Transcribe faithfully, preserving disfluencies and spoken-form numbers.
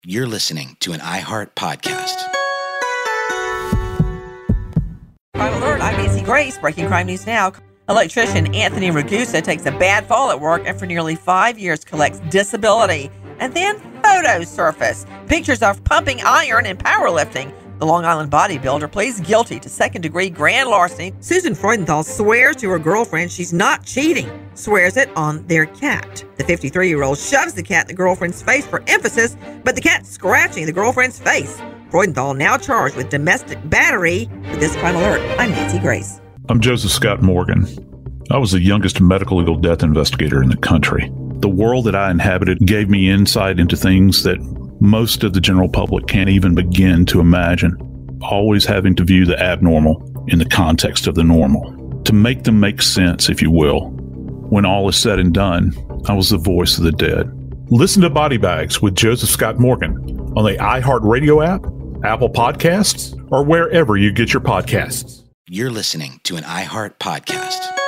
You're listening to an iHeart podcast. Crime Alert, I'm Nancy Grace. Breaking crime news now. Electrician Anthony Ragusa takes a bad fall at work and for nearly five years collects disability. And then photos surface. Pictures of pumping iron and powerlifting. The Long Island bodybuilder pleads guilty to second-degree grand larceny. Susan Freudenthal swears to her girlfriend she's not cheating. Swears it on their cat. The fifty-three-year-old shoves the cat in the girlfriend's face for emphasis, but the cat's scratching the girlfriend's face. Freudenthal now charged with domestic battery. With this Crime Alert, I'm Nancy Grace. I'm Joseph Scott Morgan. I was the youngest medical legal death investigator in the country. The world that I inhabited gave me insight into things that most of the general public can't even begin to imagine, always having to view the abnormal in the context of the normal, to make them make sense, if you will. When all is said and done, I was the voice of the dead. Listen to Body Bags with Joseph Scott Morgan on the iHeartRadio app, Apple Podcasts, or wherever you get your podcasts. You're listening to an iHeart podcast.